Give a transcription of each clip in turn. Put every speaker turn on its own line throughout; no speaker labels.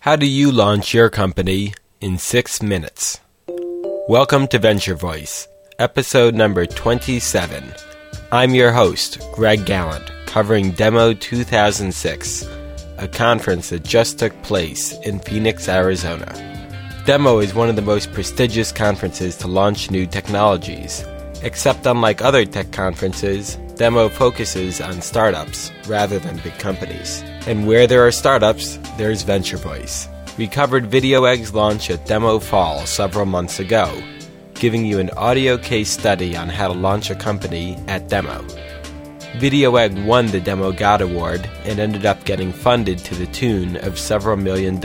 How do you launch your company in 6 minutes? Welcome to Venture Voice, episode number 27. I'm your host, Greg Gallant, covering Demo 2006, a conference that just took place in Phoenix, Arizona. Demo is one of the most prestigious conferences to launch new technologies. Except unlike other tech conferences, Demo focuses on startups rather than big companies. And where there are startups, there's Venture Voice. We covered VideoEgg's launch at Demo Fall several months ago, giving you an audio case study on how to launch a company at Demo. VideoEgg won the Demo God Award and ended up getting funded to the tune of several $1 million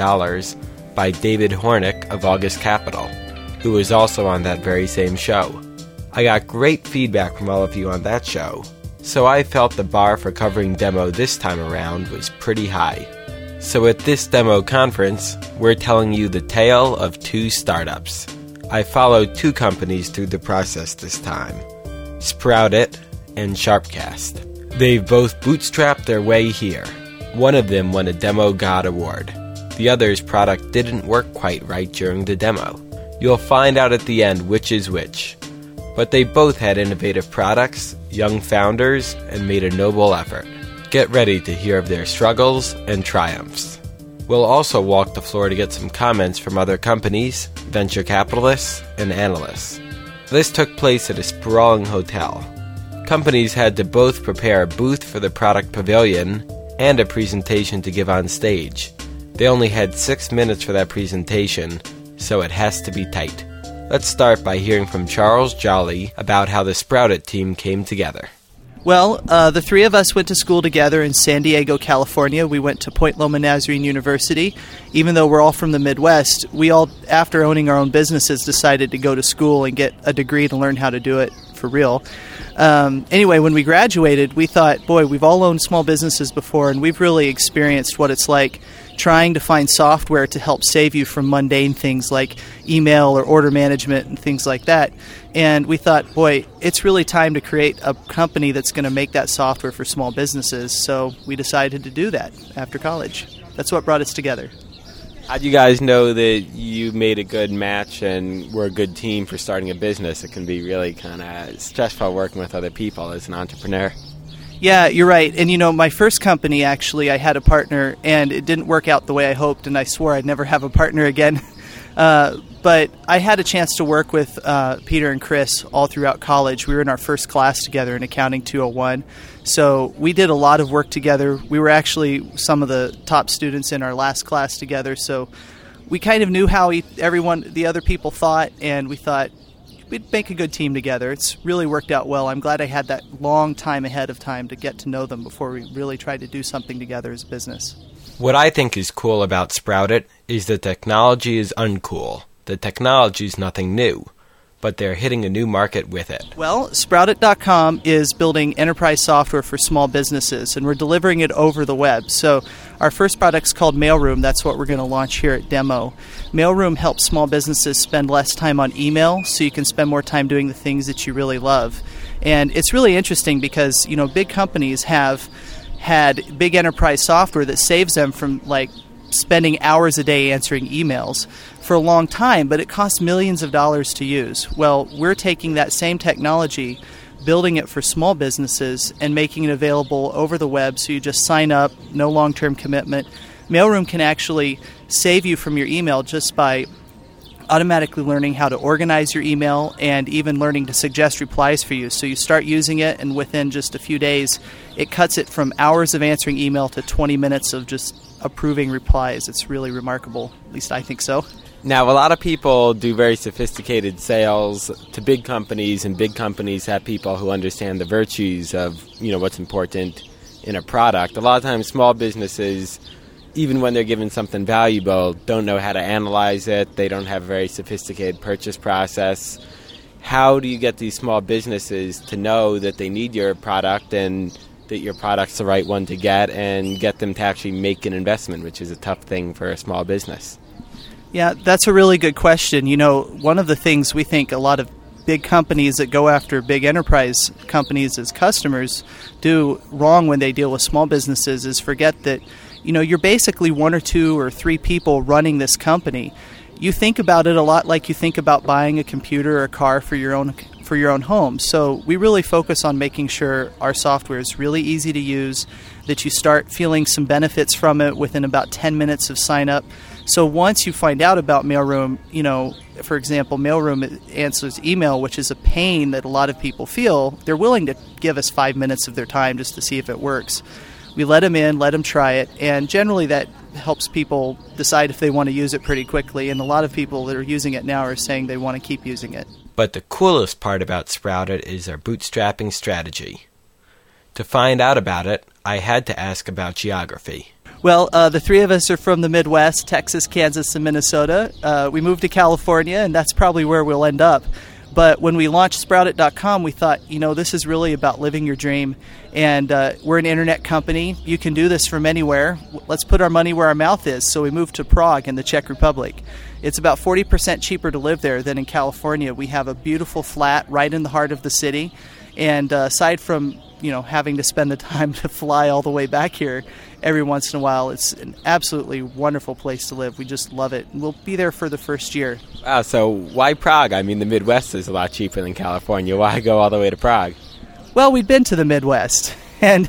by David Hornick of August Capital, who was also on that very same show. I got great feedback from all of you on that show, so I felt the bar for covering Demo this time around was pretty high. So at this Demo conference, we're telling you the tale of two startups. I followed two companies through the process this time, Sproutit and Sharpcast. They've both bootstrapped their way here. One of them won a Demo God Award. The other's product didn't work quite right during the demo. You'll find out at the end which is which. But they both had innovative products, young founders, and made a noble effort. Get ready to hear of their struggles and triumphs. We'll also walk the floor to get some comments from other companies, venture capitalists, and analysts. This took place at a sprawling hotel. Companies had to both prepare a booth for the product pavilion and a presentation to give on stage. They only had 6 minutes for that presentation, so it has to be tight. Let's start by hearing from Charles Jolly about how the Sproutit team came together.
Well, the three of us went to school together in San Diego, California. We went to Point Loma Nazarene University. Even though we're all from the Midwest, we all, after owning our own businesses, decided to go to school and get a degree to learn how to do it for real. Anyway, when we graduated, we thought, boy, we've all owned small businesses before, and we've really experienced what it's like trying to find software to help save you from mundane things like email or order management and things like that. And we thought, boy, it's really time to create a company that's going to make that software for small businesses. So we decided to do that after college. That's what brought us together.
How'd you guys know that you made a good match and were a good team for starting a business? It can be really kind of stressful working with other people as an entrepreneur.
Yeah, you're right. And my first company, actually, I had a partner, and it didn't work out the way I hoped, and I swore I'd never have a partner again. But I had a chance to work with Peter and Chris all throughout college. We were in our first class together in Accounting 201. So we did a lot of work together. We were actually some of the top students in our last class together. So we kind of knew how the other people thought, and we thought we'd make a good team together. It's really worked out well. I'm glad I had that long time ahead of time to get to know them before we really tried to do something together as a business.
What I think is cool about Sproutit is the technology is uncool. The technology is nothing new, but they're hitting a new market with it.
Well, Sproutit.com is building enterprise software for small businesses, and we're delivering it over the web. So our first product's called Mailroom. That's what we're going to launch here at Demo. Mailroom helps small businesses spend less time on email so you can spend more time doing the things that you really love. And it's really interesting because, big companies have had big enterprise software that saves them from, spending hours a day answering emails for a long time, but it costs millions of dollars to use. Well, we're taking that same technology, building it for small businesses, and making it available over the web so you just sign up, no long-term commitment. Mailroom can actually save you from your email just by automatically learning how to organize your email and even learning to suggest replies for you. So you start using it, and within just a few days, it cuts it from hours of answering email to 20 minutes of just approving replies. It's really remarkable. At least I think so.
Now, a lot of people do very sophisticated sales to big companies, and big companies have people who understand the virtues of, what's important in a product. A lot of times, small businesses, even when they're given something valuable, don't know how to analyze it. They don't have a very sophisticated purchase process. How do you get these small businesses to know that they need your product and that your product's the right one to get, and get them to actually make an investment, which is a tough thing for a small business?
Yeah, that's a really good question. One of the things we think a lot of big companies that go after big enterprise companies as customers do wrong when they deal with small businesses is forget that you're basically one or two or three people running this company. You think about it a lot like you think about buying a computer or a car for your own home. So we really focus on making sure our software is really easy to use, that you start feeling some benefits from it within about 10 minutes of sign up. So once you find out about Mailroom, for example, Mailroom answers email, which is a pain that a lot of people feel. They're willing to give us 5 minutes of their time just to see if it works. We let them in, let them try it, and generally that helps people decide if they want to use it pretty quickly, and a lot of people that are using it now are saying they want to keep using it.
But the coolest part about Sprouted is our bootstrapping strategy. To find out about it, I had to ask about geography.
Well, the three of us are from the Midwest, Texas, Kansas, and Minnesota. We moved to California, and that's probably where we'll end up. But when we launched Sprouted.com, we thought, this is really about living your dream. And we're an internet company. You can do this from anywhere. Let's put our money where our mouth is. So we moved to Prague in the Czech Republic. It's about 40% cheaper to live there than in California. We have a beautiful flat right in the heart of the city. And aside from, having to spend the time to fly all the way back here every once in a while, it's an absolutely wonderful place to live. We just love it. We'll be there for the first year.
Wow, so why Prague? I mean, the Midwest is a lot cheaper than California. Why go all the way to Prague?
Well, we've been to the Midwest, and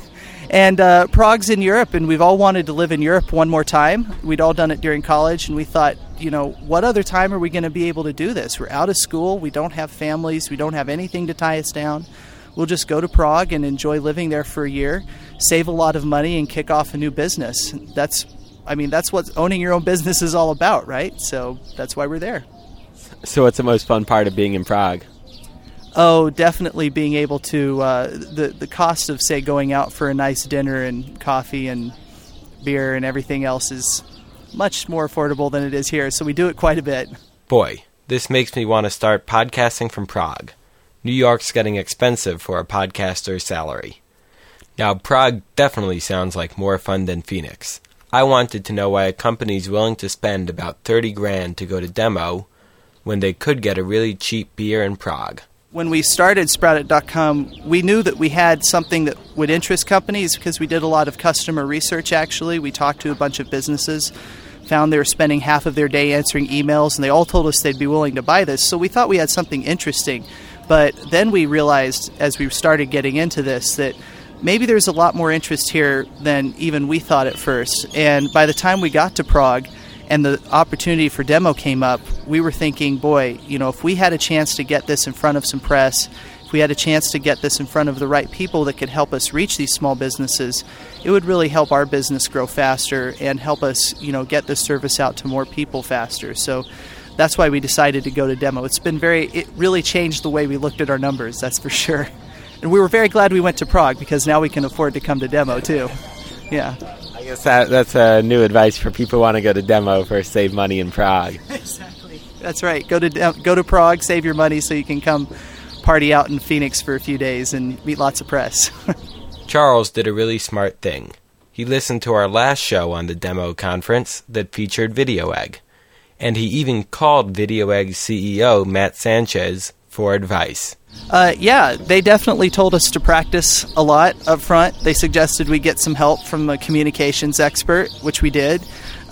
Prague's in Europe, and we've all wanted to live in Europe one more time. We'd all done it during college, and we thought, what other time are we going to be able to do this? We're out of school. We don't have families. We don't have anything to tie us down. We'll just go to Prague and enjoy living there for a year, save a lot of money, and kick off a new business. That's what owning your own business is all about, right? So that's why we're there.
So what's the most fun part of being in Prague?
Oh, definitely being able to, the cost of, say, going out for a nice dinner and coffee and beer and everything else is much more affordable than it is here, so we do it quite a bit.
Boy, this makes me want to start podcasting from Prague. New York's getting expensive for a podcaster's salary. Now, Prague definitely sounds like more fun than Phoenix. I wanted to know why a company's willing to spend about $30,000 to go to demo when they could get a really cheap beer in Prague.
When we started Sprouted.com, we knew that we had something that would interest companies because we did a lot of customer research, actually. We talked to a bunch of businesses, found they were spending half of their day answering emails, and they all told us they'd be willing to buy this. So we thought we had something interesting. But then we realized, as we started getting into this, that maybe there's a lot more interest here than even we thought at first. And by the time we got to Prague and the opportunity for demo came up, we were thinking, boy, if we had a chance to get this in front of some press, if we had a chance to get this in front of the right people that could help us reach these small businesses, it would really help our business grow faster and help us, get this service out to more people faster. So that's why we decided to go to demo. It really changed the way we looked at our numbers, that's for sure. And we were very glad we went to Prague because now we can afford to come to demo too. Yeah.
I guess that's new advice for people who want to go to demo for save money in Prague.
Exactly. That's right. Go to Prague, save your money so you can come party out in Phoenix for a few days and meet lots of press.
Charles did a really smart thing. He listened to our last show on the demo conference that featured VideoEgg. And he even called VideoEgg's CEO, Matt Sanchez, for advice.
Yeah, they definitely told us to practice a lot up front. They suggested we get some help from a communications expert, which we did.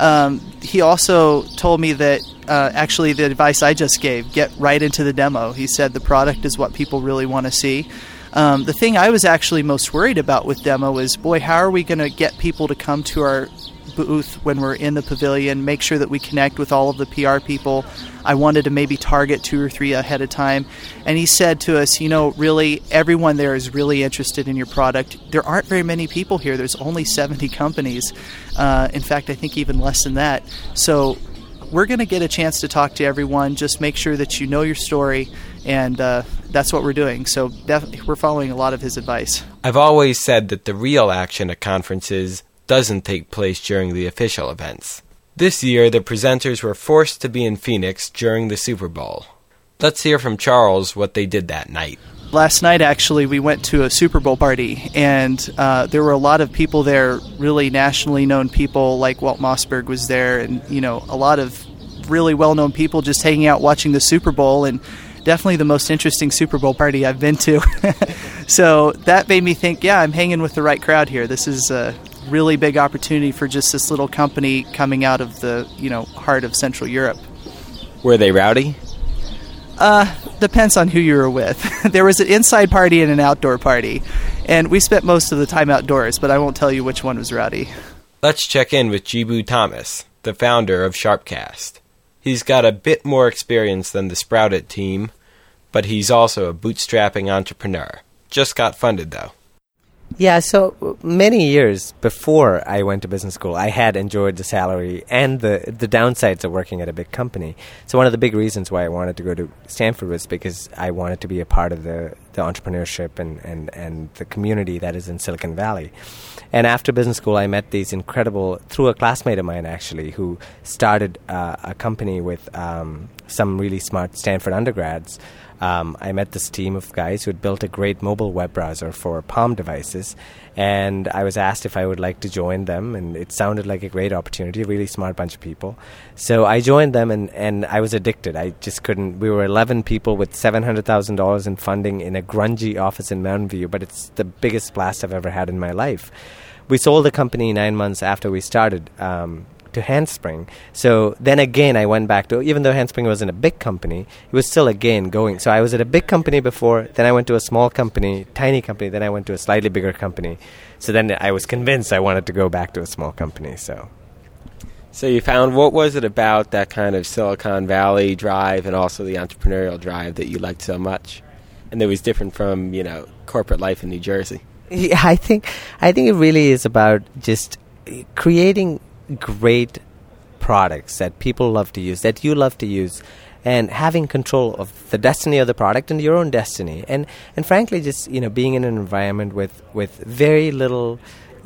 He also told me that actually the advice I just gave, get right into the demo. He said the product is what people really want to see. The thing I was actually most worried about with demo is, boy, how are we going to get people to come to our booth when we're in the pavilion, make sure that we connect with all of the PR people. I wanted to maybe target 2 or 3 ahead of time. And he said to us, really, everyone there is really interested in your product. There aren't very many people here. There's only 70 companies. In fact, I think even less than that. So we're going to get a chance to talk to everyone. Just make sure that you know your story, and that's what we're doing. So we're following a lot of his advice.
I've always said that the real action at conferences doesn't take place during the official events. This year, the presenters were forced to be in Phoenix during the Super Bowl. Let's hear from Charles what they did that night.
Last night, actually, we went to a Super Bowl party, and there were a lot of people there, really nationally known people, like Walt Mossberg was there, and, a lot of really well-known people just hanging out watching the Super Bowl, and definitely the most interesting Super Bowl party I've been to. So that made me think, yeah, I'm hanging with the right crowd here. This is really big opportunity for just this little company coming out of the, heart of Central Europe.
Were they rowdy?
Depends on who you were with. There was an inside party and an outdoor party, and we spent most of the time outdoors, but I won't tell you which one was rowdy.
Let's check in with Jibu Thomas, the founder of Sharpcast. He's got a bit more experience than the Sprouted team, but he's also a bootstrapping entrepreneur. Just got funded, though.
Yeah, so many years before I went to business school, I had enjoyed the salary and the downsides of working at a big company. So one of the big reasons why I wanted to go to Stanford was because I wanted to be a part of the entrepreneurship and the community that is in Silicon Valley. And after business school, I met these incredible, through a classmate of mine actually, who started a company with some really smart Stanford undergrads. I met this team of guys who had built a great mobile web browser for Palm devices, and I was asked if I would like to join them, and it sounded like a great opportunity, a really smart bunch of people. So I joined them, and I was addicted. I just couldn't. We were 11 people with $700,000 in funding in a grungy office in Mountain View, but it's the biggest blast I've ever had in my life. We sold the company 9 months after we started to Handspring. So then again, I went back to, even though Handspring wasn't a big company, it was still again going. So I was at a big company before, then I went to a small company, tiny company, then I went to a slightly bigger company. So then I was convinced I wanted to go back to a small company. So
you found, what was it about that kind of Silicon Valley drive and also the entrepreneurial drive that you liked so much? And that was different from, corporate life in New Jersey?
Yeah, I think it really is about just creating great products that people love to use, that you love to use, and having control of the destiny of the product and your own destiny. And frankly, just, being in an environment with very little,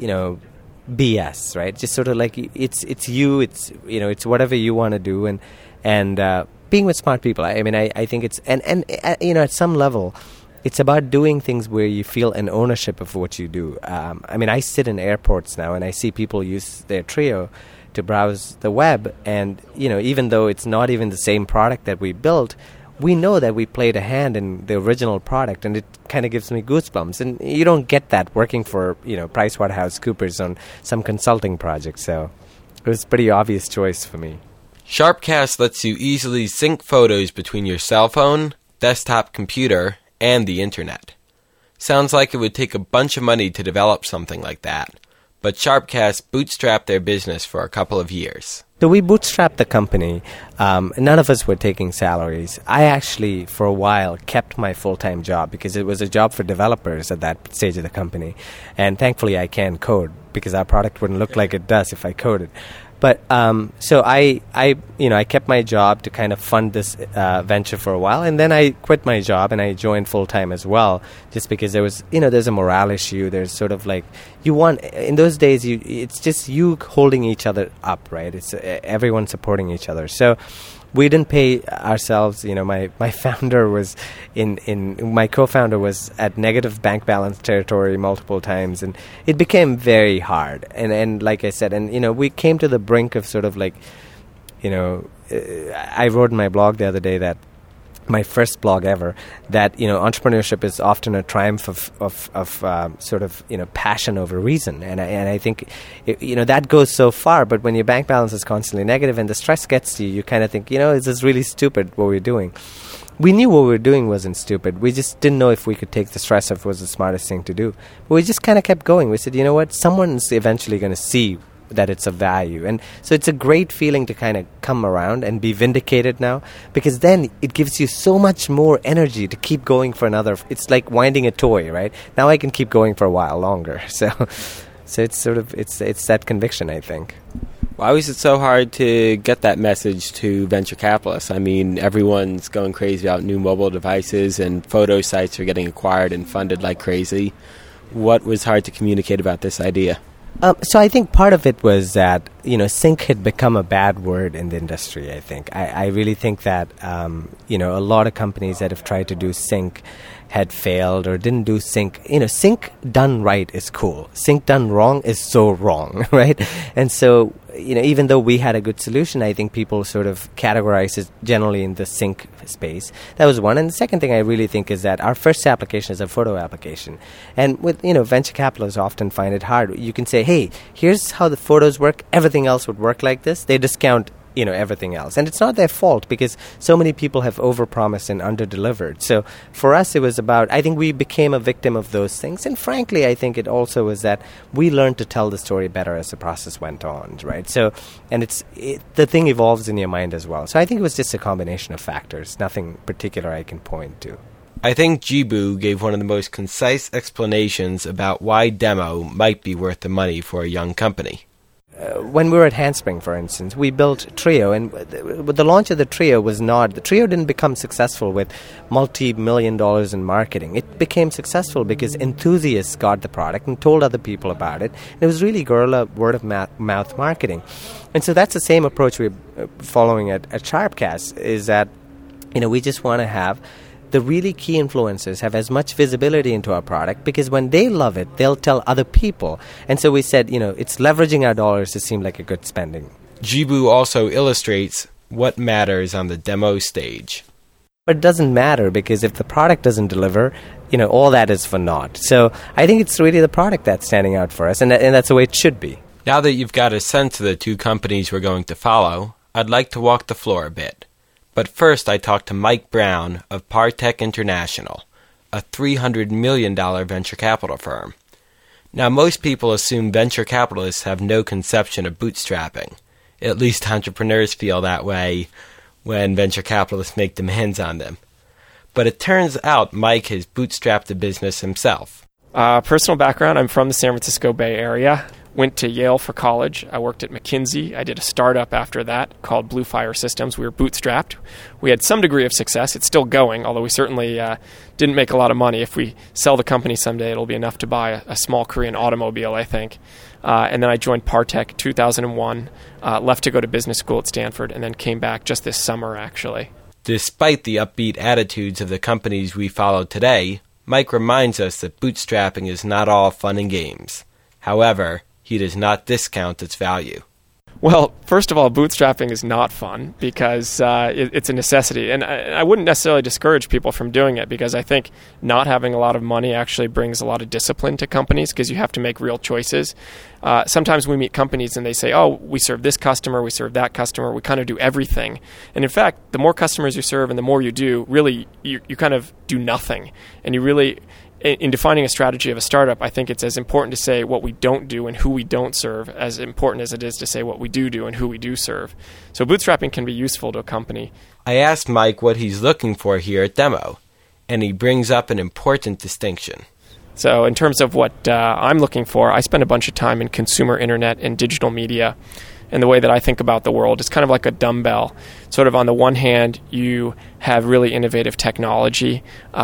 BS, right? Just sort of like it's you, it's whatever you want to do, and being with smart people. I think it's, and at some level, it's about doing things where you feel an ownership of what you do. I sit in airports now and I see people use their Treo to browse the web. And, even though it's not even the same product that we built, we know that we played a hand in the original product, and it kind of gives me goosebumps. And you don't get that working for, PricewaterhouseCoopers on some consulting project. So it was a pretty obvious choice for me.
Sharpcast lets you easily sync photos between your cell phone, desktop computer, and the internet. Sounds like it would take a bunch of money to develop something like that, but Sharpcast bootstrapped their business for a couple of years.
So we bootstrapped the company. None of us were taking salaries. I actually, for a while, kept my full-time job because it was a job for developers at that stage of the company. And thankfully, I can code because our product wouldn't look like it does if I coded. But so I kept my job to kind of fund this venture for a while, and then I quit my job and I joined full time as well, just because there was, there's a morale issue. There's sort of like in those days, it's just you holding each other up, right? It's everyone supporting each other. So we didn't pay ourselves. My founder was my co-founder was at negative bank balance territory multiple times, and it became very hard. And like I said, we came to the brink of sort of like, I wrote in my blog the other day that my first blog ever, that entrepreneurship is often a triumph of sort of passion over reason, and I think that goes so far. But when your bank balance is constantly negative and the stress gets to you, you kind of think this is really stupid what we're doing. We knew what we were doing wasn't stupid. We just didn't know if we could take the stress of was the smartest thing to do. But we just kind of kept going. We said, you know what, someone's eventually going to see that it's of value. And so it's a great feeling to kind of come around and be vindicated now, because then it gives you so much more energy to keep going for another. It's like winding a toy, right? Now I can keep going for a while longer. So it's sort of, it's that conviction, I think.
Why was it so hard to get that message to venture capitalists? Everyone's going crazy about new mobile devices, and photo sites are getting acquired and funded like crazy. What was hard to communicate about this idea?
So I think part of it was that sync had become a bad word in the industry, I think. I really think that, a lot of companies that have tried to do sync had failed or didn't do sync. Sync done right is cool. Sync done wrong is so wrong, right? And so, even though we had a good solution, I think people sort of categorize it generally in the sync space. That was one. And the second thing I really think is that our first application is a photo application. And with, venture capitalists often find it hard. You can say, hey, here's how the photos work. Everything else would work like this. They discount everything else. And it's not their fault because so many people have overpromised and underdelivered. So for us, it was about, I think we became a victim of those things. And frankly, I think it also was that we learned to tell the story better as the process went on, right? So, and the thing evolves in your mind as well. So I think it was just a combination of factors, nothing particular I can point to.
I think Jibu gave one of the most concise explanations about why Demo might be worth the money for a young company.
When we were at Handspring, for instance, we built Trio, and the launch of the Trio the Trio didn't become successful with multi-million dollars in marketing. It became successful because enthusiasts got the product and told other people about it. And it was really guerrilla word-of-mouth marketing. And so that's the same approach we're following at Sharpcast, is that, we just want to have the really key influencers have as much visibility into our product, because when they love it, they'll tell other people. And so we said, it's leveraging our dollars to seem like a good spending.
Jibu also illustrates what matters on the demo stage.
But it doesn't matter, because if the product doesn't deliver, all that is for naught. So I think it's really the product that's standing out for us, and that's the way it should be.
Now that you've got a sense of the two companies we're going to follow, I'd like to walk the floor a bit. But first, I talked to Mike Brown of Partech International, a $300 million venture capital firm. Now, most people assume venture capitalists have no conception of bootstrapping. At least entrepreneurs feel that way when venture capitalists make demands on them. But it turns out Mike has bootstrapped the business himself.
Personal background, I'm from the San Francisco Bay Area. Went to Yale for college. I worked at McKinsey. I did a startup after that called Blue Fire Systems. We were bootstrapped. We had some degree of success. It's still going, although we certainly didn't make a lot of money. If we sell the company someday, it'll be enough to buy a small Korean automobile, I think. And then I joined Partech in 2001, left to go to business school at Stanford, and then came back just this summer, actually.
Despite the upbeat attitudes of the companies we follow today, Mike reminds us that bootstrapping is not all fun and games. However, he does not discount its value.
Well, first of all, bootstrapping is not fun because it's a necessity. And I wouldn't necessarily discourage people from doing it, because I think not having a lot of money actually brings a lot of discipline to companies, because you have to make real choices. Sometimes we meet companies and they say, oh, we serve this customer, we serve that customer, we kind of do everything. And in fact, the more customers you serve and the more you do, really, you kind of do nothing. And you really... In defining a strategy of a startup, I think it's as important to say what we don't do and who we don't serve as important as it is to say what we do and who we do serve. So bootstrapping can be useful to a company.
I asked Mike what he's looking for here at Demo, and he brings up an important distinction.
So in terms of what I'm looking for, I spend a bunch of time in consumer internet and digital media. And the way that I think about the world is kind of like a dumbbell. Sort of on the one hand, you have really innovative technology,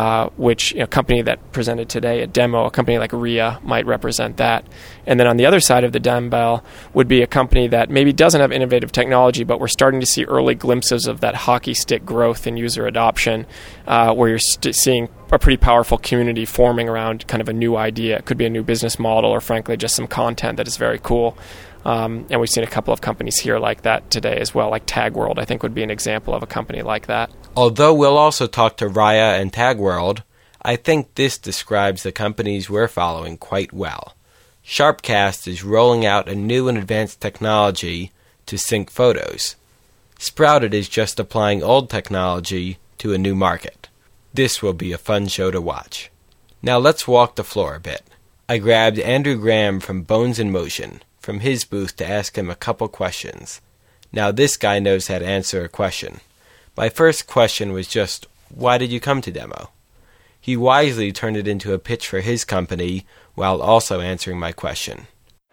which a company that presented today at Demo, a company like RIA might represent that. And then on the other side of the dumbbell would be a company that maybe doesn't have innovative technology, but we're starting to see early glimpses of that hockey stick growth in user adoption, where you're seeing a pretty powerful community forming around kind of a new idea. It could be a new business model, or frankly, just some content that is very cool. And we've seen a couple of companies here like that today as well, like TagWorld, I think would be an example of a company like that.
Although we'll also talk to Raya and TagWorld, I think this describes the companies we're following quite well. Sharpcast is rolling out a new and advanced technology to sync photos. Sprouted is just applying old technology to a new market. This will be a fun show to watch. Now let's walk the floor a bit. I grabbed Andrew Graham from Bones in Motion from his booth to ask him a couple questions. Now this guy knows how to answer a question. My first question was just, why did you come to Demo? He wisely turned it into a pitch for his company while also answering my question.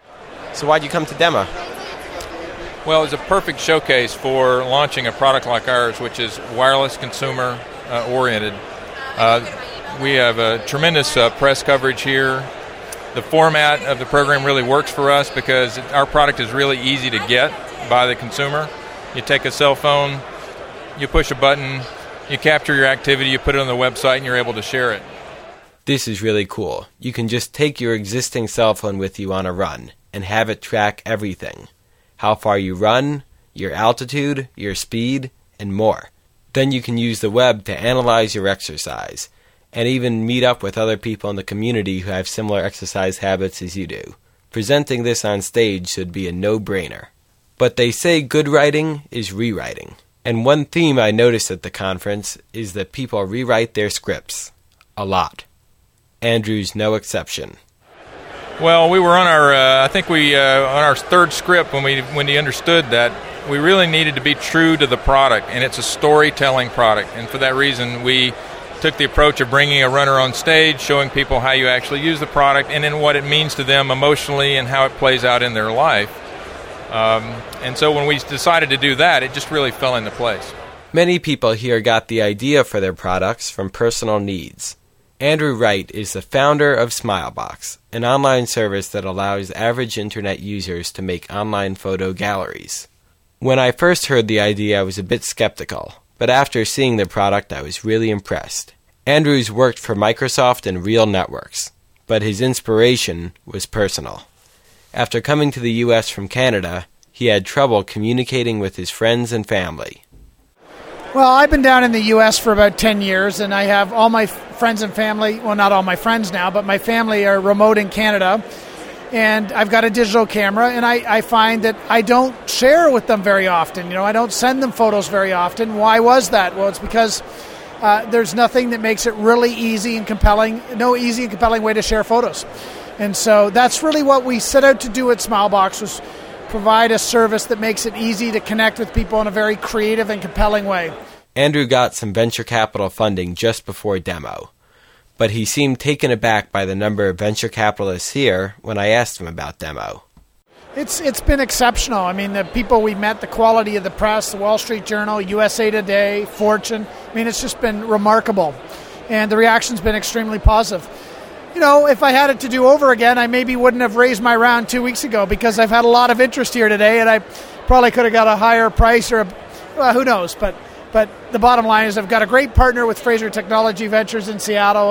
So why'd you come to Demo?
Well, it's a perfect showcase for launching a product like ours, which is wireless consumer oriented. We have a tremendous press coverage here. The format of the program really works for us because our product is really easy to get by the consumer. You take a cell phone, you push a button, you capture your activity, you put it on the website, and you're able to share it.
This is really cool. You can just take your existing cell phone with you on a run and have it track everything. How far you run, your altitude, your speed, and more. Then you can use the web to analyze your exercise and even meet up with other people in the community who have similar exercise habits as you do. Presenting this on stage should be a no-brainer. But they say good writing is rewriting. And one theme I noticed at the conference is that people rewrite their scripts. A lot. Andrew's no exception.
Well, we were on our, on our third script when we understood that we really needed to be true to the product, and it's a storytelling product. And for that reason, we took the approach of bringing a runner on stage, showing people how you actually use the product, and then what it means to them emotionally and how it plays out in their life. And so when we decided to do that, it just really fell into place.
Many people here got the idea for their products from personal needs. Andrew Wright is the founder of Smilebox, an online service that allows average internet users to make online photo galleries. When I first heard the idea, I was a bit skeptical, but after seeing the product, I was really impressed. Andrew's worked for Microsoft and Real Networks, but his inspiration was personal. After coming to the U.S. from Canada, he had trouble communicating with his friends and family.
Well, I've been down in the U.S. for about 10 years, and I have all my friends and family, well, not all my friends now, but my family are remote in Canada, and I've got a digital camera, and I find that I don't share with them very often. I don't send them photos very often. Why was that? Well, it's because there's nothing that makes it really easy and compelling, no easy and compelling way to share photos. And so that's really what we set out to do at Smilebox, was provide a service that makes it easy to connect with people in a very creative and compelling way.
Andrew got some venture capital funding just before demo, but he seemed taken aback by the number of venture capitalists here when I asked him about demo.
It's been exceptional. I mean, the people we met, the quality of the press, the Wall Street Journal, USA Today, Fortune, it's just been remarkable. And the reaction's been extremely positive. If I had it to do over again, I maybe wouldn't have raised my round 2 weeks ago, because I've had a lot of interest here today, and I probably could have got a higher price who knows. But the bottom line is I've got a great partner with Fraser Technology Ventures in Seattle,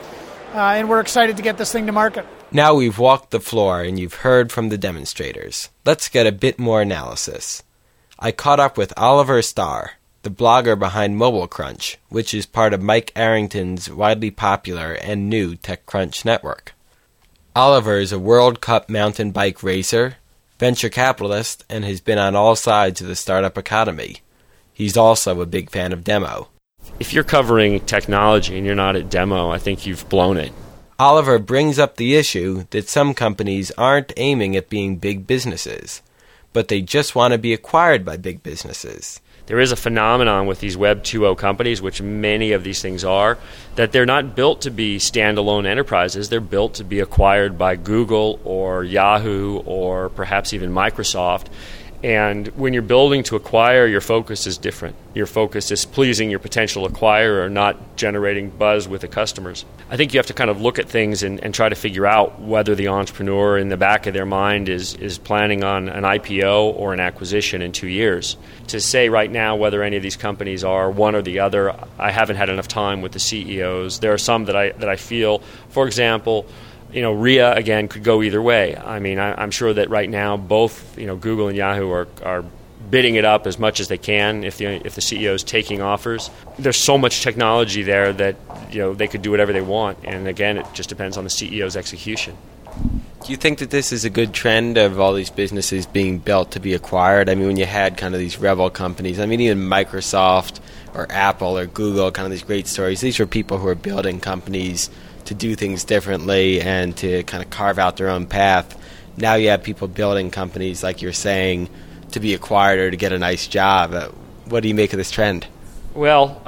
and we're excited to get this thing to market.
Now we've walked the floor and you've heard from the demonstrators. Let's get a bit more analysis. I caught up with Oliver Starr, the blogger behind Mobile Crunch, which is part of Mike Arrington's widely popular and new TechCrunch network. Oliver is a World Cup mountain bike racer, venture capitalist, and has been on all sides of the startup economy. He's also a big fan of demo.
If you're covering technology and you're not at demo, I think you've blown it.
Oliver brings up the issue that some companies aren't aiming at being big businesses, but they just want to be acquired by big businesses.
There is a phenomenon with these Web 2.0 companies, which many of these things are, that they're not built to be standalone enterprises. They're built to be acquired by Google or Yahoo or perhaps even Microsoft. And when you're building to acquire, your focus is different. Your focus is pleasing your potential acquirer, not generating buzz with the customers. I think you have to kind of look at things and try to figure out whether the entrepreneur in the back of their mind is planning on an IPO or an acquisition in 2 years. To say right now whether any of these companies are one or the other, I haven't had enough time with the CEOs. There are some that I feel, for example, RIA, again, could go either way. I'm sure that right now both, Google and Yahoo are bidding it up as much as they can if the CEO is taking offers. There's so much technology there that, they could do whatever they want. And again, it just depends on the CEO's execution.
Do you think that this is a good trend of all these businesses being built to be acquired? When you had kind of these rebel companies, even Microsoft or Apple or Google, kind of these great stories, these were people who are building companies to do things differently and to kind of carve out their own path. Now you have people building companies, like you're saying, to be acquired or to get a nice job. What do you make of this trend?
Well,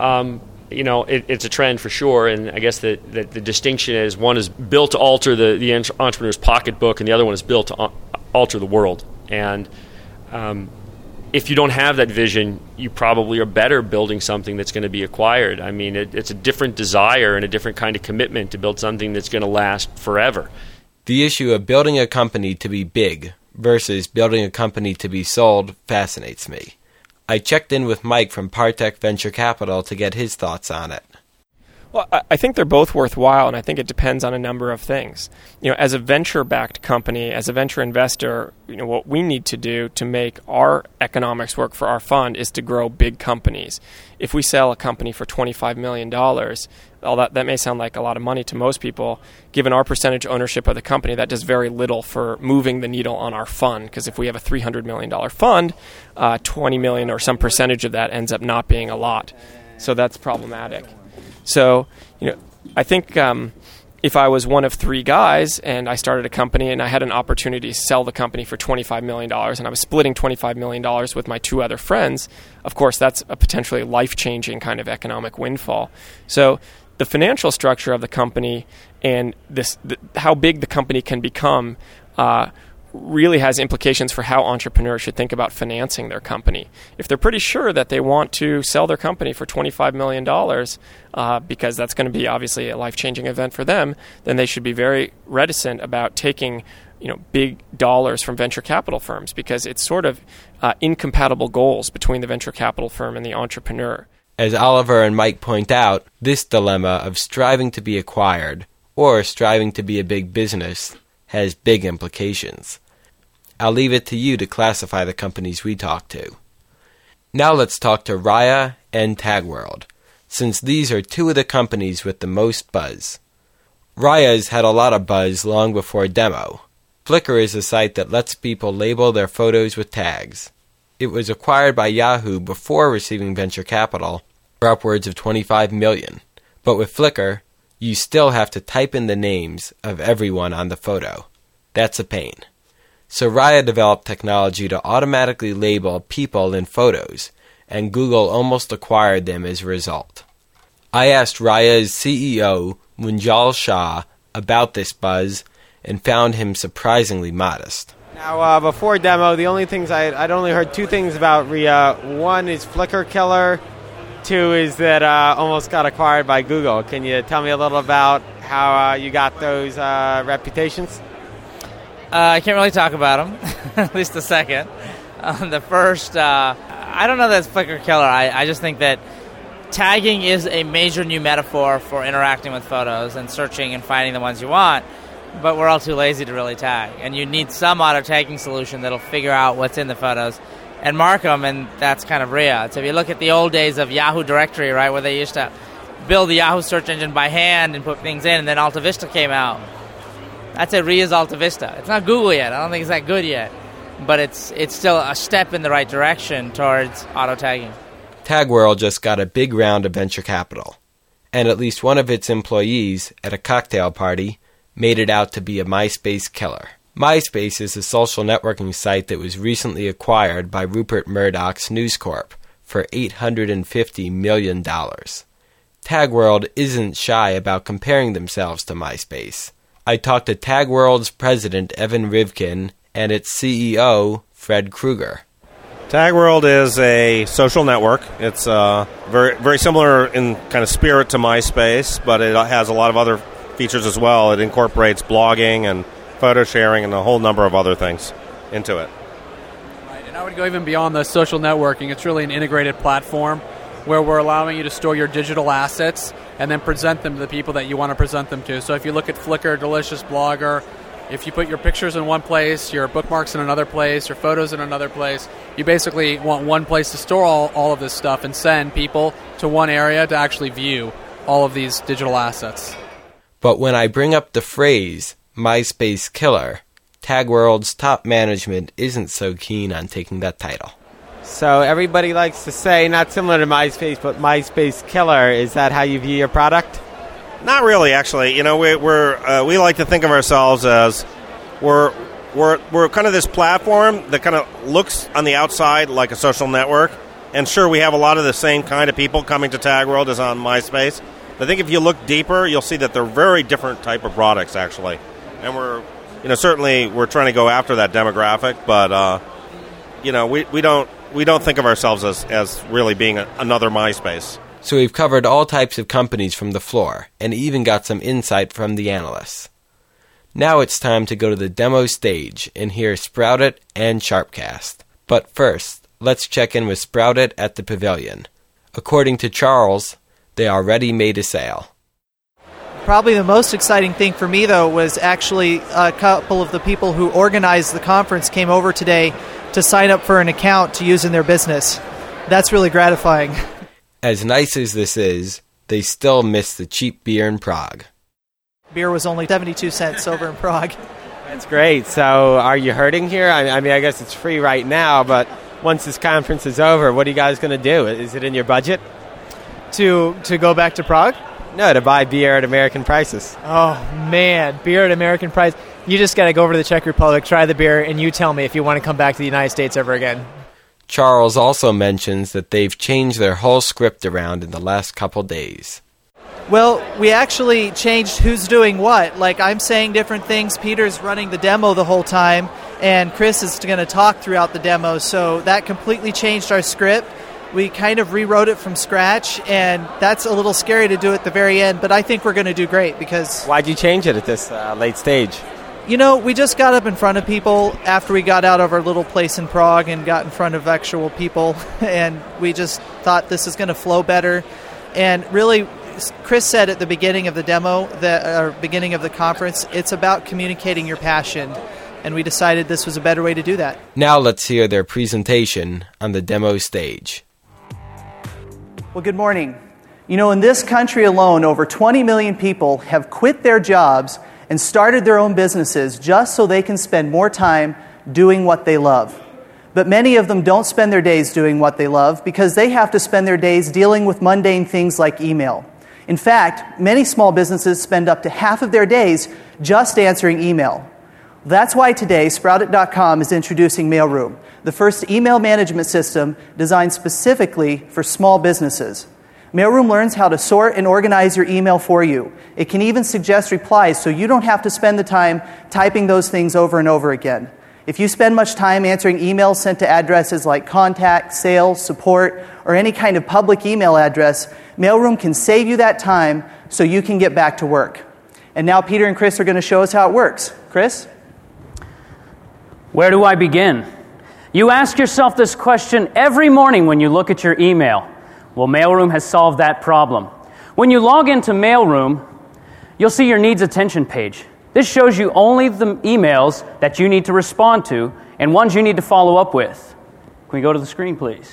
it's a trend for sure, and I guess the distinction is one is built to alter the entrepreneur's pocketbook, and the other one is built to alter the world. And if you don't have that vision, you probably are better building something that's going to be acquired. It's a different desire and a different kind of commitment to build something that's going to last forever.
The issue of building a company to be big versus building a company to be sold fascinates me. I checked in with Mike from Partech Venture Capital to get his thoughts on it.
Well, I think they're both worthwhile, and I think it depends on a number of things. As a venture-backed company, as a venture investor, what we need to do to make our economics work for our fund is to grow big companies. If we sell a company for $25 million, that may sound like a lot of money to most people. Given our percentage ownership of the company, that does very little for moving the needle on our fund, because if we have a $300 million fund, 20 million or some percentage of that ends up not being a lot. So that's problematic. So, I think if I was one of three guys and I started a company and I had an opportunity to sell the company for $25 million and I was splitting $25 million with my two other friends, of course, that's a potentially life-changing kind of economic windfall. So the financial structure of the company and how big the company can become really has implications for how entrepreneurs should think about financing their company. If they're pretty sure that they want to sell their company for $25 million, because that's going to be obviously a life-changing event for them, then they should be very reticent about taking big dollars from venture capital firms, because it's sort of incompatible goals between the venture capital firm and the entrepreneur.
As Oliver and Mike point out, this dilemma of striving to be acquired or striving to be a big business has big implications. I'll leave it to you to classify the companies we talk to. Now let's talk to Raya and TagWorld, since these are two of the companies with the most buzz. Raya's had a lot of buzz long before Demo. Flickr is a site that lets people label their photos with tags. It was acquired by Yahoo before receiving venture capital for upwards of $25 million. But with Flickr, you still have to type in the names of everyone on the photo. That's a pain. So Raya developed technology to automatically label people in photos, and Google almost acquired them as a result. I asked Raya's CEO, Munjal Shah, about this buzz and found him surprisingly modest.
Now, before Demo, the only things I'd only heard two things about Raya. One is Flickr killer. Two is that almost got acquired by Google. Can you tell me a little about how you got those reputations?
I can't really talk about them, at least the second. The first, I don't know that it's Flickr killer. I just think that tagging is a major new metaphor for interacting with photos and searching and finding the ones you want, but we're all too lazy to really tag. And you need some auto-tagging solution that'll figure out what's in the photos and mark them, and that's kind of Raya. So if you look at the old days of Yahoo Directory, right, where they used to build the Yahoo search engine by hand and put things in, and then AltaVista came out. I'd say Raya's AltaVista. It's not Google yet. I don't think it's that good yet, but it's still a step in the right direction towards auto-tagging.
TagWorld just got a big round of venture capital, and at least one of its employees at a cocktail party made it out to be a MySpace killer. MySpace is a social networking site that was recently acquired by Rupert Murdoch's News Corp for $850 million. TagWorld isn't shy about comparing themselves to MySpace. I talked to TagWorld's president, Evan Rivkin, and its CEO, Fred Krueger.
TagWorld is a social network. It's very, very similar in kind of spirit to MySpace, but it has a lot of other features as well. It incorporates blogging and photo sharing and a whole number of other things into it.
Right, and I would go even beyond the social networking. It's really an integrated platform where we're allowing you to store your digital assets and then present them to the people that you want to present them to. So if you look at Flickr, Delicious Blogger, if you put your pictures in one place, your bookmarks in another place, your photos in another place, you basically want one place to store all of this stuff and send people to one area to actually view all of these digital assets.
But when I bring up the phrase MySpace killer, TagWorld's top management isn't so keen on taking that title.
So everybody likes to say, not similar to MySpace, but MySpace killer. Is that how you view your product?
Not really, actually. You know, we like to think of ourselves as we're kind of this platform that kind of looks on the outside like a social network. And sure, we have a lot of the same kind of people coming to TagWorld as on MySpace. But I think if you look deeper, you'll see that they're very different type of products, actually. And certainly we're trying to go after that demographic, but we don't think of ourselves as really being another MySpace.
So we've covered all types of companies from the floor, and even got some insight from the analysts. Now it's time to go to the demo stage and hear Sprout It and Sharpcast. But first, let's check in with Sprout It at the Pavilion. According to Charles, they already made a sale.
Probably the most exciting thing for me, though, was actually a couple of the people who organized the conference came over today to sign up for an account to use in their business. That's really gratifying.
As nice as this is, they still miss the cheap beer in Prague.
Beer was only 72 cents over in Prague.
That's great. So are you hurting here? I mean, I guess it's free right now, but once this conference is over, what are you guys going to do? Is it in your budget?
To go back to Prague?
No, to buy beer at American prices.
Oh, man, beer at American price. You just got to go over to the Czech Republic, try the beer, and you tell me if you want to come back to the United States ever again.
Charles also mentions that they've changed their whole script around in the last couple days.
Well, we actually changed who's doing what. Like, I'm saying different things. Peter's running the demo the whole time, and Chris is going to talk throughout the demo. So that completely changed our script. We kind of rewrote it from scratch, and that's a little scary to do at the very end, but I think we're going to do great because...
Why'd you change it at this late stage?
You know, we just got up in front of people after we got out of our little place in Prague and got in front of actual people, and we just thought this is going to flow better. And really, Chris said at the beginning of the demo, beginning of the conference, it's about communicating your passion, and we decided this was a better way to do that.
Now let's hear their presentation on the demo stage.
Well, good morning. You know, in this country alone, over 20 million people have quit their jobs and started their own businesses just so they can spend more time doing what they love. But many of them don't spend their days doing what they love because they have to spend their days dealing with mundane things like email. In fact, many small businesses spend up to half of their days just answering email. That's why today Sproutit.com is introducing Mailroom, the first email management system designed specifically for small businesses. Mailroom learns how to sort and organize your email for you. It can even suggest replies so you don't have to spend the time typing those things over and over again. If you spend much time answering emails sent to addresses like contact, sales, support, or any kind of public email address, Mailroom can save you that time so you can get back to work. And now Peter and Chris are going to show us how it works. Chris?
Where do I begin? You ask yourself this question every morning when you look at your email. Well, Mailroom has solved that problem. When you log into Mailroom, you'll see your needs attention page. This shows you only the emails that you need to respond to and ones you need to follow up with. Can we go to the screen, please?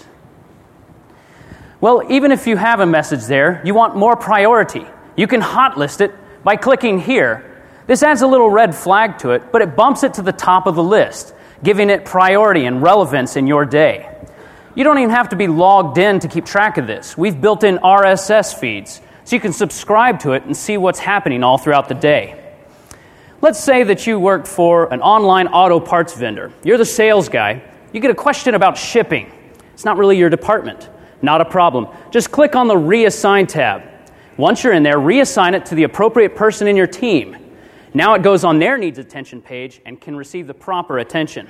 Well, even if you have a message there, you want more priority. You can hotlist it by clicking here. This adds a little red flag to it, but it bumps it to the top of the list, giving it priority and relevance in your day. You don't even have to be logged in to keep track of this. We've built in RSS feeds, so you can subscribe to it and see what's happening all throughout the day. Let's say that you work for an online auto parts vendor. You're the sales guy. You get a question about shipping. It's not really your department. Not a problem. Just click on the Reassign tab. Once you're in there, reassign it to the appropriate person in your team. Now it goes on their needs attention page and can receive the proper attention.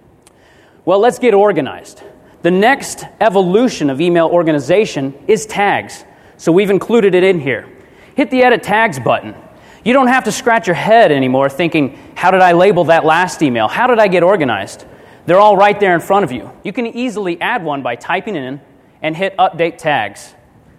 Well, let's get organized. The next evolution of email organization is tags, so we've included it in here. Hit the Edit Tags button. You don't have to scratch your head anymore thinking, how did I label that last email? How did I get organized? They're all right there in front of you. You can easily add one by typing in and hit Update Tags.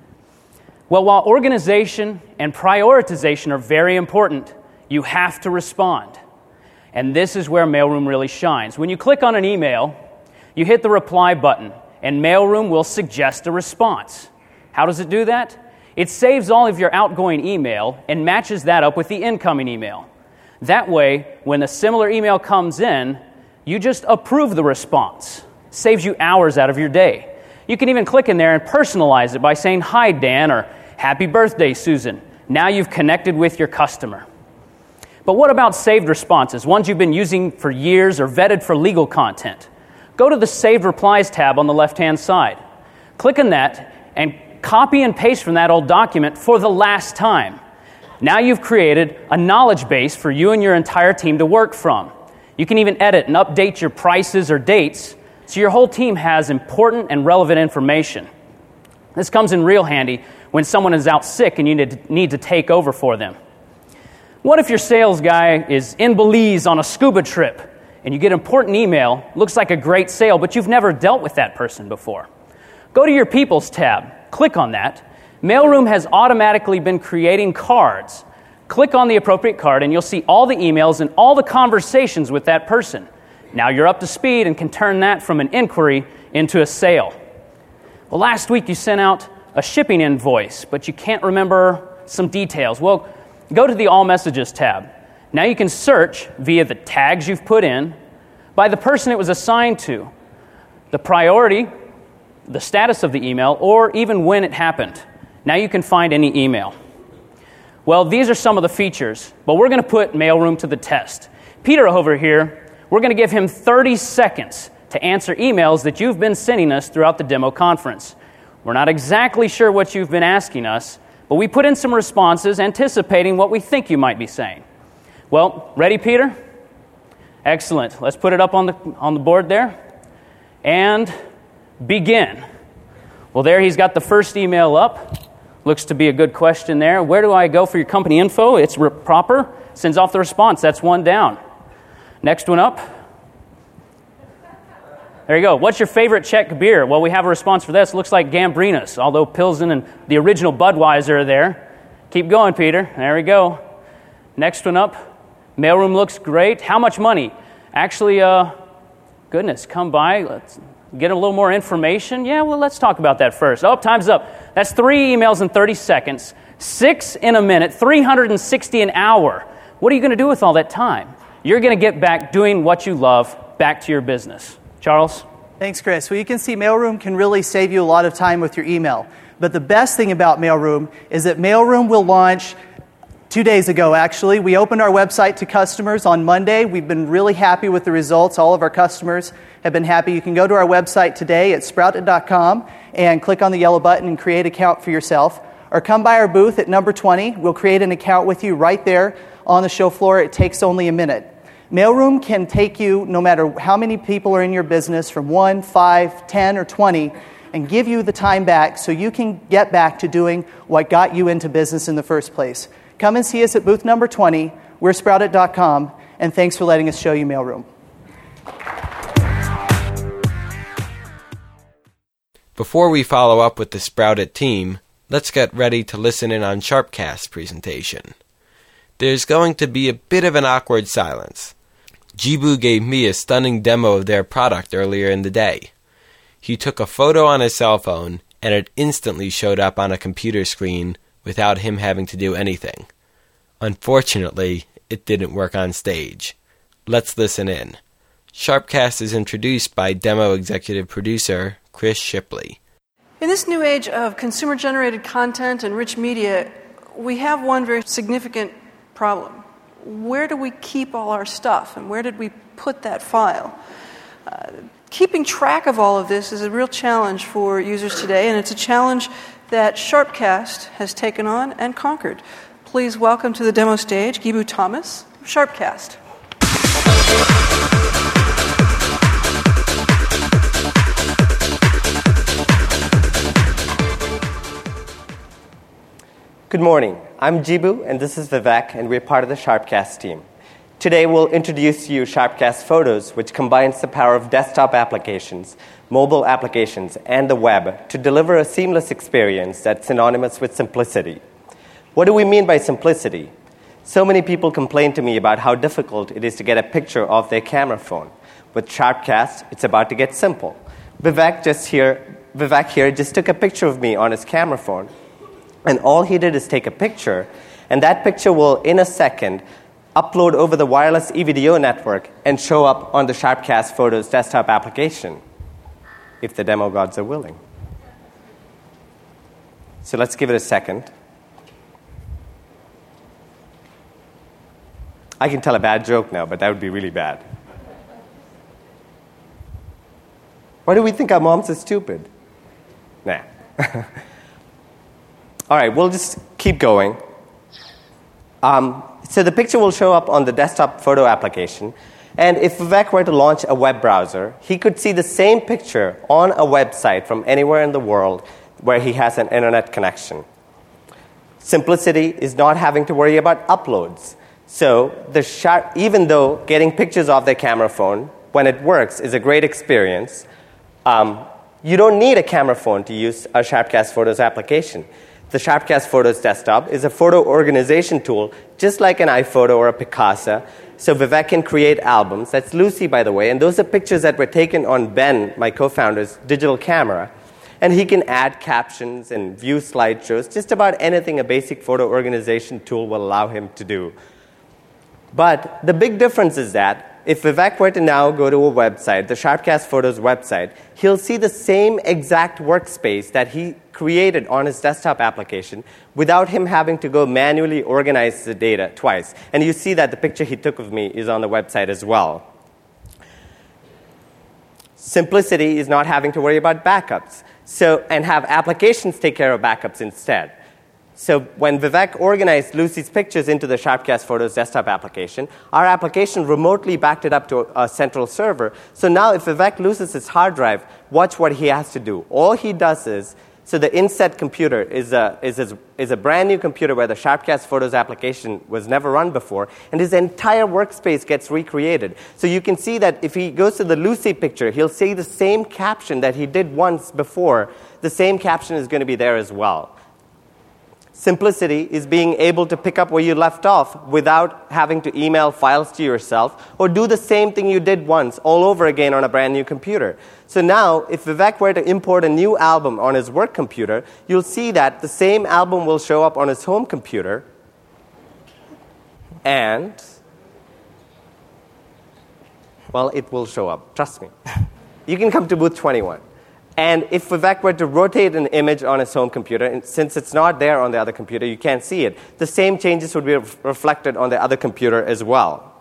Well, while organization and prioritization are very important, you have to respond. And this is where Mailroom really shines. When you click on an email, you hit the reply button, and Mailroom will suggest a response. How does it do that? It saves all of your outgoing email and matches that up with the incoming email. That way, when a similar email comes in, you just approve the response. Saves you hours out of your day. You can even click in there and personalize it by saying, "Hi, Dan," or "Happy birthday, Susan." Now you've connected with your customer. But what about saved responses, ones you've been using for years or vetted for legal content? Go to the Saved Replies tab on the left-hand side. Click on that and copy and paste from that old document for the last time. Now you've created a knowledge base for you and your entire team to work from. You can even edit and update your prices or dates so your whole team has important and relevant information. This comes in real handy when someone is out sick and you need to take over for them. What if your sales guy is in Belize on a scuba trip and you get an important email, looks like a great sale, but you've never dealt with that person before? Go to your People's tab, click on that. Mailroom has automatically been creating cards. Click on the appropriate card and you'll see all the emails and all the conversations with that person. Now you're up to speed and can turn that from an inquiry into a sale. Well, last week you sent out a shipping invoice, but you can't remember some details. Well, go to the All Messages tab. Now you can search via the tags you've put in by the person it was assigned to, the priority, the status of the email, or even when it happened. Now you can find any email. Well, these are some of the features, but we're going to put Mailroom to the test. Peter over here, we're going to give him 30 seconds to answer emails that you've been sending us throughout the demo conference. We're not exactly sure what you've been asking us, but we put in some responses anticipating what we think you might be saying. Well, ready, Peter? Excellent. Let's put it up on the board there. And begin. Well, there he's got the first email up. Looks to be a good question there. Where do I go for your company info? It's proper. Sends off the response. That's one down. Next one up. There you go. What's your favorite Czech beer? Well, we have a response for this. Looks like Gambrinus, although Pilsen and the original Budweiser are there. Keep going, Peter. There we go. Next one up. Mailroom looks great. How much money? Actually, goodness, come by. Let's get a little more information. Yeah, well, let's talk about that first. Oh, time's up. That's 3 emails in 30 seconds, 6 in a minute, 360 an hour. What are you going to do with all that time? You're going to get back doing what you love, back to your business. Charles?
Thanks, Chris. Well, you can see Mailroom can really save you a lot of time with your email. But the best thing about Mailroom is that Mailroom will launch 2 days ago, actually. We opened our website to customers on Monday. We've been really happy with the results. All of our customers have been happy. You can go to our website today at sprouted.com and click on the yellow button and create an account for yourself. Or come by our booth at number 20. We'll create an account with you right there on the show floor. It takes only a minute. Mailroom can take you, no matter how many people are in your business, from 1, 5, 10, or 20, and give you the time back so you can get back to doing what got you into business in the first place. Come and see us at booth number 20. We're sprouted.com, and thanks for letting us show you Mailroom.
Before we follow up with the Sprouted team, let's get ready to listen in on Sharpcast's presentation. There's going to be a bit of an awkward silence. Jibu gave me a stunning demo of their product earlier in the day. He took a photo on his cell phone, and it instantly showed up on a computer screen without him having to do anything. Unfortunately, it didn't work on stage. Let's listen in. Sharpcast is introduced by demo executive producer Chris Shipley.
In this new age of consumer-generated content and rich media, we have one very significant problem. Where do we keep all our stuff, and where did we put that file? Keeping track of all of this is a real challenge for users today, and it's a challenge that Sharpcast has taken on and conquered. Please welcome to the demo stage Gibu Thomas of Sharpcast.
Good morning. I'm Jibu, and this is Vivek, and we're part of the Sharpcast team. Today, we'll introduce to you Sharpcast Photos, which combines the power of desktop applications, mobile applications, and the web to deliver a seamless experience that's synonymous with simplicity. What do we mean by simplicity? So many people complain to me about how difficult it is to get a picture off their camera phone. With Sharpcast, it's about to get simple. Vivek here just took a picture of me on his camera phone, and all he did is take a picture, and that picture will, in a second, upload over the wireless eVideo network and show up on the Sharpcast Photos desktop application, if the demo gods are willing. So let's give it a second. I can tell a bad joke now, but that would be really bad. Why do we think our moms are stupid? Nah. All right, we'll just keep going. So the picture will show up on the desktop photo application. And if Vivek were to launch a web browser, he could see the same picture on a website from anywhere in the world where he has an internet connection. Simplicity is not having to worry about uploads. So even though getting pictures off their camera phone, when it works, is a great experience, you don't need a camera phone to use a Sharpcast Photos application. The Sharpcast Photos desktop is a photo organization tool, just like an iPhoto or a Picasa. So Vivek can create albums. That's Lucy, by the way. And those are pictures that were taken on Ben, my co-founder's digital camera. And he can add captions and view slideshows, just about anything a basic photo organization tool will allow him to do. But the big difference is that if Vivek were to now go to a website, the Sharpcast Photos website, he'll see the same exact workspace that he created on his desktop application without him having to go manually organize the data twice. And you see that the picture he took of me is on the website as well. Simplicity is not having to worry about backups, and have applications take care of backups instead. So when Vivek organized Lucy's pictures into the Sharpcast Photos desktop application, our application remotely backed it up to a central server. So now if Vivek loses his hard drive, watch what he has to do. All he does is, so the inset computer is a brand new computer where the Sharpcast Photos application was never run before, and his entire workspace gets recreated. So you can see that if he goes to the Lucy picture, he'll see the same caption that he did once before. The same caption is going to be there as well. Simplicity is being able to pick up where you left off without having to email files to yourself or do the same thing you did once all over again on a brand new computer. So now, if Vivek were to import a new album on his work computer, you'll see that the same album will show up on his home computer, and, well, it will show up. Trust me. You can come to booth 21. And if Vivek were to rotate an image on his home computer, and since it's not there on the other computer, you can't see it, the same changes would be reflected on the other computer as well.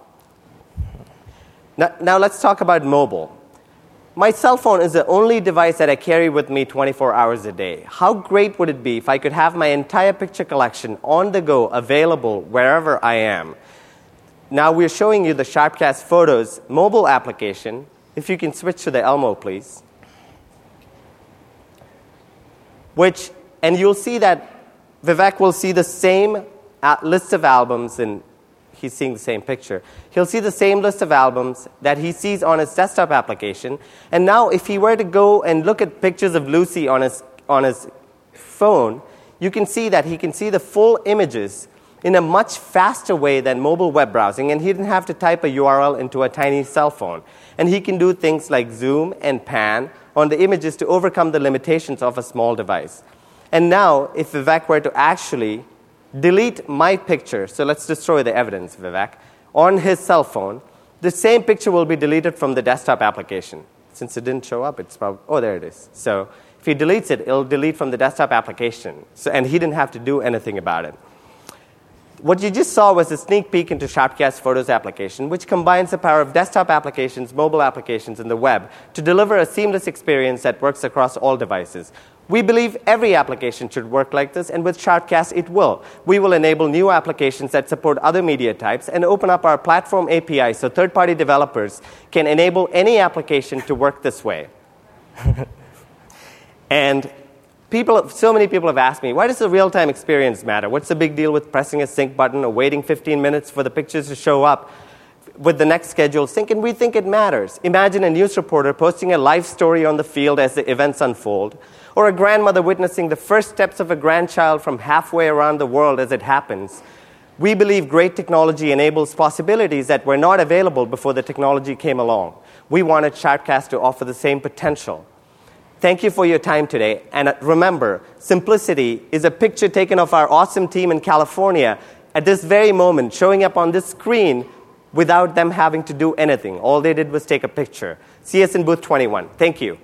Now let's talk about mobile. My cell phone is the only device that I carry with me 24 hours a day. How great would it be if I could have my entire picture collection on the go, available wherever I am? Now we're showing you the Sharpcast Photos mobile application. If you can switch to the Elmo, please. And you'll see that Vivek will see the same list of albums, and he's seeing the same picture. He'll see the same list of albums that he sees on his desktop application. And now if he were to go and look at pictures of Lucy on his phone, you can see that he can see the full images in a much faster way than mobile web browsing, and he didn't have to type a URL into a tiny cell phone. And he can do things like zoom and pan on the images to overcome the limitations of a small device. And now, if Vivek were to actually delete my picture, so let's destroy the evidence, Vivek, on his cell phone, the same picture will be deleted from the desktop application. Since it didn't show up, it's probably, oh, there it is. So if he deletes it, it'll delete from the desktop application. And he didn't have to do anything about it. What you just saw was a sneak peek into Sharpcast Photos application, which combines the power of desktop applications, mobile applications, and the web to deliver a seamless experience that works across all devices. We believe every application should work like this, and with Sharpcast, it will. We will enable new applications that support other media types and open up our platform API so third-party developers can enable any application to work this way. And so many people have asked me, why does the real-time experience matter? What's the big deal with pressing a sync button or waiting 15 minutes for the pictures to show up with the next scheduled sync? And we think it matters. Imagine a news reporter posting a live story on the field as the events unfold, or a grandmother witnessing the first steps of a grandchild from halfway around the world as it happens. We believe great technology enables possibilities that were not available before the technology came along. We wanted Sharpcast to offer the same potential. Thank you for your time today. And remember, simplicity is a picture taken of our awesome team in California at this very moment, showing up on this screen without them having to do anything. All they did was take a picture. See us in booth 21. Thank you.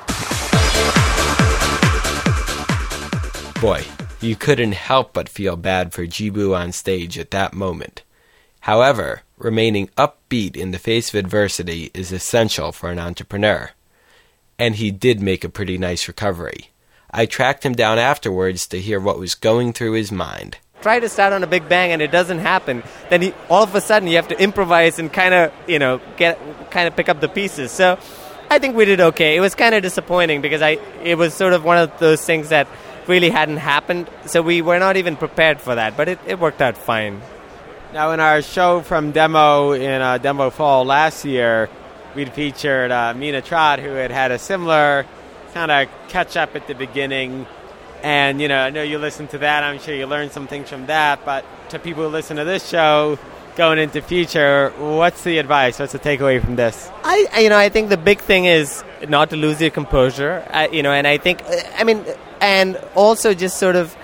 Boy, you couldn't help but feel bad for Jibu on stage at that moment. However, remaining upbeat in the face of adversity is essential for an entrepreneur. And he did make a pretty nice recovery. I tracked him down afterwards to hear what was going through his mind.
Try to start on a big bang and it doesn't happen. Then all of a sudden you have to improvise and kind of pick up the pieces. So I think we did okay. It was kind of disappointing because it was sort of one of those things that really hadn't happened. So we were not even prepared for that, but it worked out fine.
Now, in our show from Demo in Demo Fall last year, we'd featured Mina Trott, who had a similar kind of catch-up at the beginning. And, I know you listened to that. I'm sure you learned some things from that. But to people who listen to this show going into future, what's the advice? What's the takeaway from this?
I think the big thing is not to lose your composure. And I think, and also just sort of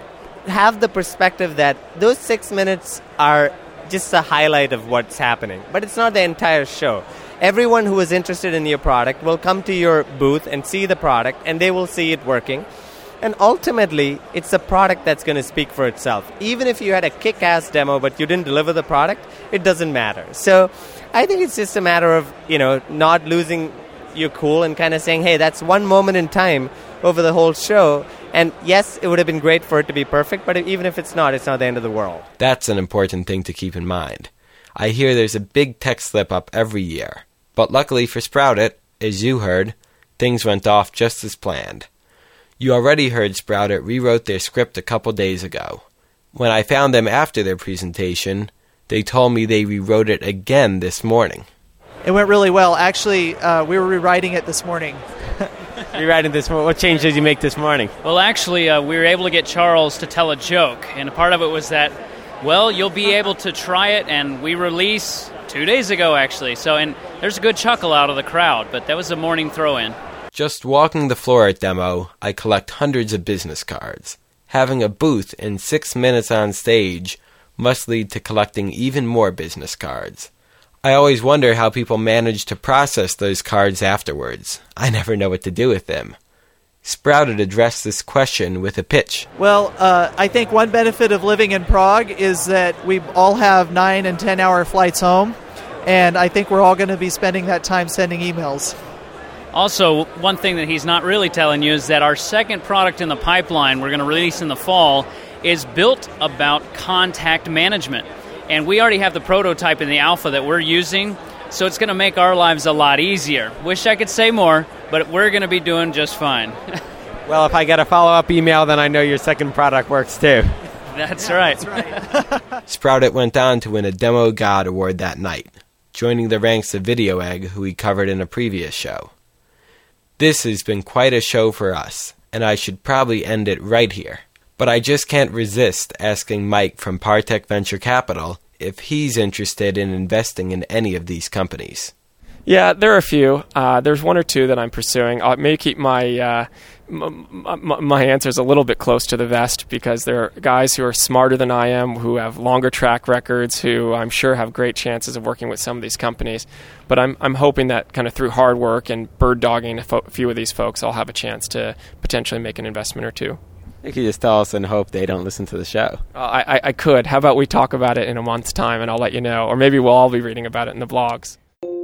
have the perspective that those 6 minutes are just a highlight of what's happening. But it's not the entire show. Everyone who is interested in your product will come to your booth and see the product, and they will see it working. And ultimately, it's the product that's going to speak for itself. Even if you had a kick-ass demo but you didn't deliver the product, it doesn't matter. So I think it's just a matter of, not losing your cool and kind of saying, hey, that's one moment in time over the whole show. And yes, it would have been great for it to be perfect, but even if it's not the end of the world.
That's an important thing to keep in mind. I hear there's a big tech slip-up every year. But luckily for Sprouted, as you heard, things went off just as planned. You already heard Sprouted rewrote their script a couple days ago. When I found them after their presentation, they told me they rewrote it again this morning.
It went really well. Actually, we were rewriting it this morning.
Rewriting this morning. What change did you make this morning?
Well, actually, we were able to get Charles to tell a joke, and a part of it was that, well, you'll be able to try it, and we release 2 days ago, actually. And there's a good chuckle out of the crowd, but that was a morning throw-in.
Just walking the floor at Demo, I collect hundreds of business cards. Having a booth in 6 minutes on stage must lead to collecting even more business cards. I always wonder how people manage to process those cards afterwards. I never know what to do with them. Sprouted addressed this question with a pitch.
Well, I think one benefit of living in Prague is that we all have 9 and 10-hour flights home, and I think we're all going to be spending that time sending emails.
Also, one thing that he's not really telling you is that our second product in the pipeline we're going to release in the fall is built about contact management. And we already have the prototype in the alpha that we're using, so it's going to make our lives a lot easier. Wish I could say more, but we're going to be doing just fine.
Well, if I get a follow-up email, then I know your second product works too.
That's right.
Sprouted went on to win a Demo God Award that night, joining the ranks of Video Egg, who we covered in a previous show. This has been quite a show for us, and I should probably end it right here. But I just can't resist asking Mike from Partech Venture Capital if he's interested in investing in any of these companies.
Yeah, there are a few. There's one or two that I'm pursuing. I may keep my my answers a little bit close to the vest because there are guys who are smarter than I am, who have longer track records, who I'm sure have great chances of working with some of these companies. But I'm hoping that kind of through hard work and bird dogging a few of these folks, I'll have a chance to potentially make an investment or two.
You could just tell us and hope they don't listen to the show.
I could. How about we talk about it in a month's time and I'll let you know. Or maybe we'll all be reading about it in the blogs.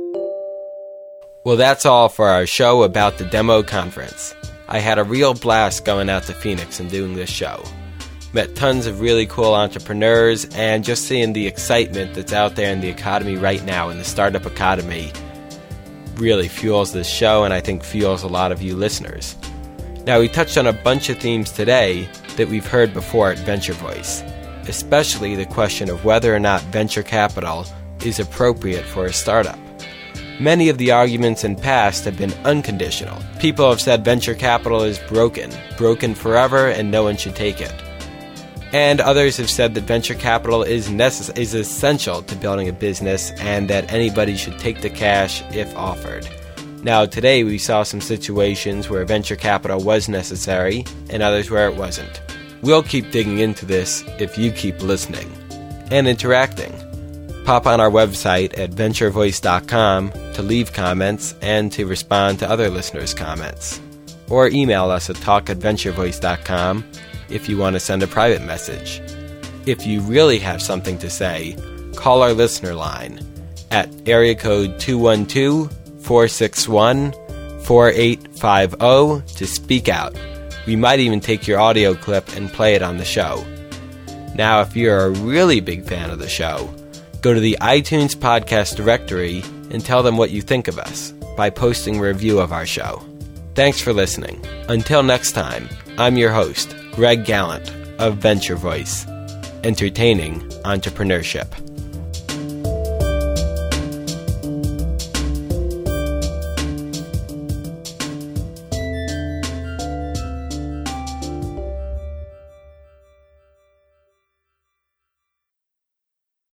Well, that's all for our show about the Demo Conference. I had a real blast going out to Phoenix and doing this show. Met tons of really cool entrepreneurs, and just seeing the excitement that's out there in the economy right now, in the startup economy, really fuels this show, and I think fuels a lot of you listeners. Now, we touched on a bunch of themes today that we've heard before at Venture Voice, especially the question of whether or not venture capital is appropriate for a startup. Many of the arguments in past have been unconditional. People have said venture capital is broken forever, and no one should take it. And others have said that venture capital is essential to building a business, and that anybody should take the cash if offered. Now, today we saw some situations where venture capital was necessary, and others where it wasn't. We'll keep digging into this if you keep listening and interacting. Pop on our website at venturevoice.com to leave comments and to respond to other listeners' comments. Or email us at talk@venturevoice.com if you want to send a private message. If you really have something to say, call our listener line at area code 212-461-4850 to speak out. We might even take your audio clip and play it on the show. Now, if you're a really big fan of the show, go to the iTunes podcast directory and tell them what you think of us by posting a review of our show. Thanks for listening. Until next time, I'm your host, Greg Gallant of Venture Voice. entertaining entrepreneurship.